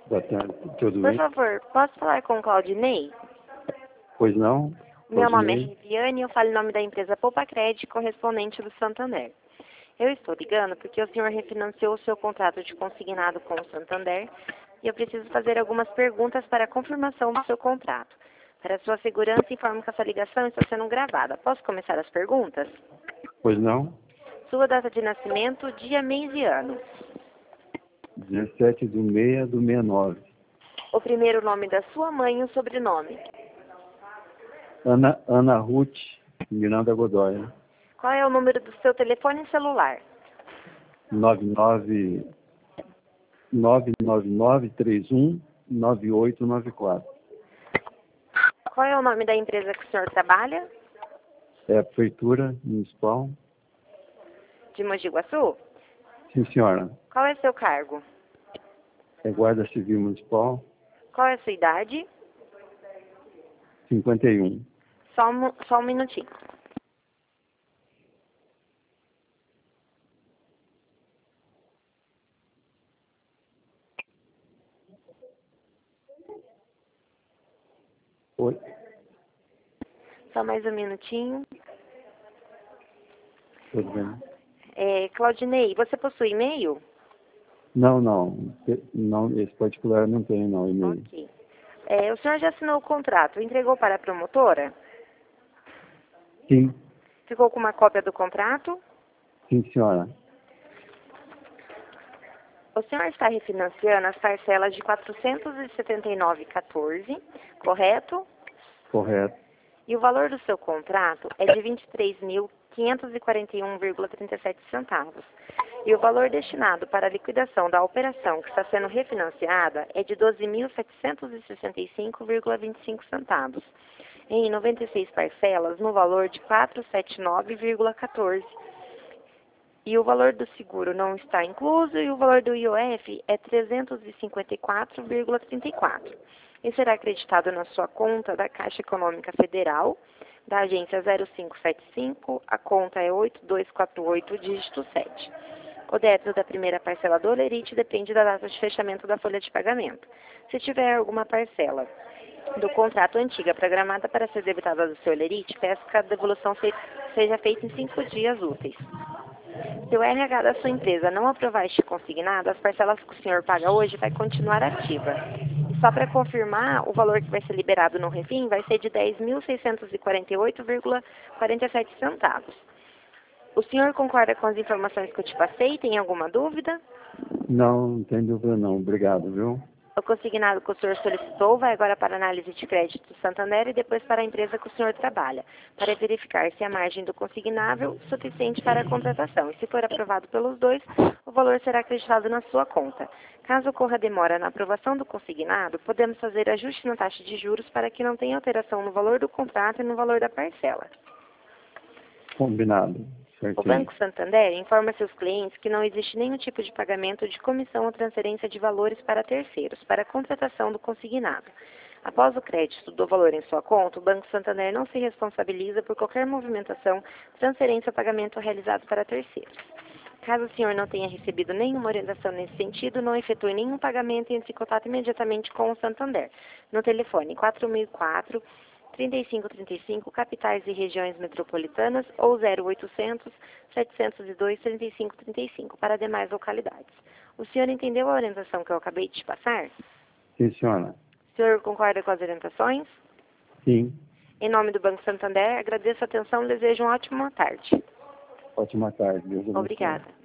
Boa tarde, tudo Por bem? favor, posso falar com o Claudinei? Pois não? Meu nome é Claudinei? Riviane e eu falo em nome da empresa Poupa Crédito, correspondente do Santander. Eu estou ligando porque o senhor refinanciou o seu contrato de consignado com o Santander e eu preciso fazer algumas perguntas para a confirmação do seu contrato. Para sua segurança, informo que essa ligação está sendo gravada. Posso começar as perguntas? Pois não? Sua data de nascimento, dia, mês e ano. 17/6/69. O primeiro nome da sua mãe e o sobrenome. Ana Ruth Miranda Godoy. Qual é o número do seu telefone celular? 999319894. Qual é o nome da empresa que o senhor trabalha? É a Prefeitura Municipal? De Mogi Guaçu? Sim, senhora. Qual é seu cargo? É Guarda Civil Municipal? Qual é a sua idade? 51. Só um minutinho. Oi? Só mais um minutinho. Tudo bem? Claudinei, você possui e-mail? Não, não, esse particular não tem, não, e-mail. Ok. O senhor já assinou o contrato, entregou para a promotora? Sim, Ficou com uma cópia do contrato? sim, senhora. O senhor está refinanciando as parcelas de R$ 479,14, correto? Correto. E o valor do seu contrato é de R$ 23.541,37. E o valor destinado para a liquidação da operação que está sendo refinanciada é de R$ 12.765,25, em 96 parcelas, no valor de R$ 479,14. E o valor do seguro não está incluso e o valor do IOF é 354,34. E será acreditado na sua conta da Caixa Econômica Federal, da agência 0575, a conta é 8248, dígito 7. O débito da primeira parcela do Olerite depende da data de fechamento da folha de pagamento. Se tiver alguma parcela do contrato antiga programada para ser debitada do seu Olerite, peço que a devolução seja feita em 5 dias úteis. Se o RH da sua empresa não aprovar este consignado, as parcelas que o senhor paga hoje vai continuar ativa. E só para confirmar, o valor que vai ser liberado no refim vai ser de R$ 10.648,47. O senhor concorda com as informações que eu te passei? Tem alguma dúvida? Não tem dúvida não. Obrigado, viu? O consignado que o senhor solicitou vai agora para a análise de crédito do Santander e depois para a empresa que o senhor trabalha, para verificar se a margem do consignável é suficiente para a contratação. E se for aprovado pelos dois, o valor será acreditado na sua conta. Caso ocorra demora na aprovação do consignado, podemos fazer ajuste na taxa de juros para que não tenha alteração no valor do contrato e no valor da parcela. Combinado. O Certinho. Banco Santander informa seus clientes que não existe nenhum tipo de pagamento de comissão ou transferência de valores para terceiros, para a contratação do consignado. Após o crédito do valor em sua conta, o Banco Santander não se responsabiliza por qualquer movimentação, transferência ou pagamento realizado para terceiros. Caso o senhor não tenha recebido nenhuma orientação nesse sentido, não efetue nenhum pagamento e entre em contato imediatamente com o Santander, no telefone 4004 3535, capitais e regiões metropolitanas, ou 0800 702 3535, para demais localidades. O senhor entendeu a orientação que eu acabei de te passar? Sim, senhora. O senhor concorda com as orientações? Sim. Em nome do Banco Santander, agradeço a atenção e desejo uma ótima tarde. Ótima tarde. Deus abençoe. Obrigada.